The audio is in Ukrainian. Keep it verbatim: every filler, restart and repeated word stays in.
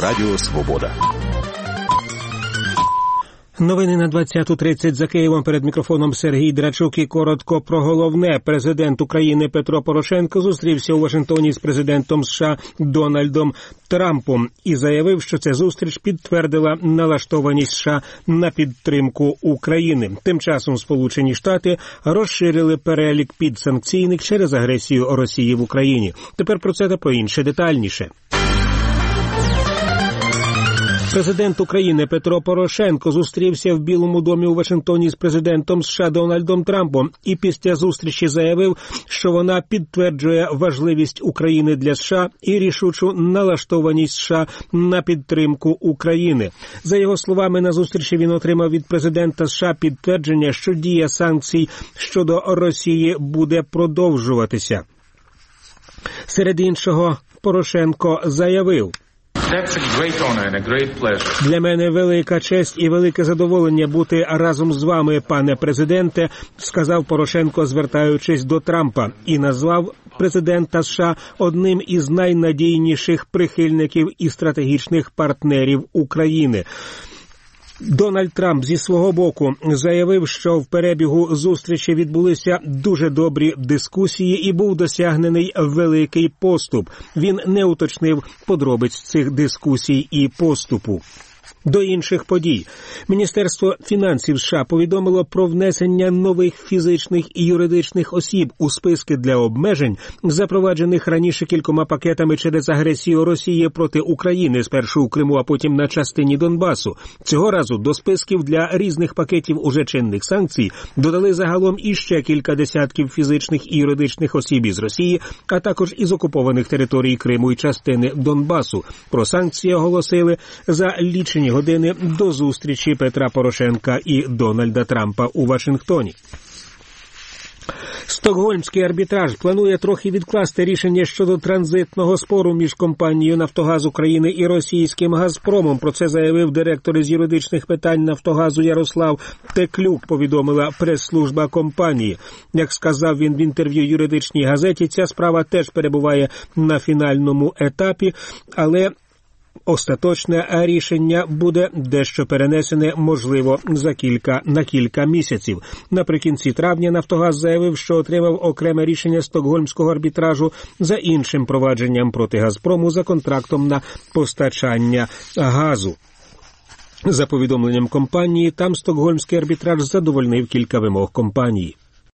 Радіо Свобода. Новини на двадцяту тридцять за Києвом. Перед мікрофоном Сергій Драчук і коротко про головне. Президент України Петро Порошенко зустрівся у Вашингтоні з президентом США Дональдом Трампом і заявив, що ця зустріч підтвердила налаштованість США на підтримку України. Тим часом Сполучені Штати розширили перелік підсанкційних через агресію Росії в Україні. Тепер про це та про інше детальніше. Президент України Петро Порошенко зустрівся в Білому домі у Вашингтоні з президентом США Дональдом Трампом і після зустрічі заявив, що вона підтверджує важливість України для США і рішучу налаштованість США на підтримку України. За його словами, на зустрічі він отримав від президента США підтвердження, що дія санкцій щодо Росії буде продовжуватися. Серед іншого, Порошенко заявив: «Для мене велика честь і велике задоволення бути разом з вами, пане президенте», сказав Порошенко, звертаючись до Трампа, і назвав президента США одним із найнадійніших прихильників і стратегічних партнерів України. Дональд Трамп зі свого боку заявив, що в перебігу зустрічі відбулися дуже добрі дискусії і був досягнений великий поступ. Він не уточнив подробиць цих дискусій і поступу. До інших подій. Міністерство фінансів США повідомило про внесення нових фізичних і юридичних осіб у списки для обмежень, запроваджених раніше кількома пакетами через агресію Росії проти України, спершу у Криму, а потім на частині Донбасу. Цього разу до списків для різних пакетів уже чинних санкцій додали загалом іще кілька десятків фізичних і юридичних осіб із Росії, а також із окупованих територій Криму і частини Донбасу. Про санкції оголосили за лічені години до зустрічі Петра Порошенка і Дональда Трампа у Вашингтоні. Стокгольмський арбітраж планує трохи відкласти рішення щодо транзитного спору між компанією «Нафтогаз України» і російським «Газпромом». Про це заявив директор із юридичних питань «Нафтогазу» Ярослав Теклюк, повідомила прес-служба компанії. Як сказав він в інтерв'ю юридичній газеті, ця справа теж перебуває на фінальному етапі, але остаточне рішення буде дещо перенесене, можливо, за кілька на кілька місяців. Наприкінці травня «Нафтогаз» заявив, що отримав окреме рішення стокгольмського арбітражу за іншим провадженням проти «Газпрому» за контрактом на постачання газу. За повідомленням компанії, там стокгольмський арбітраж задовольнив кілька вимог компанії.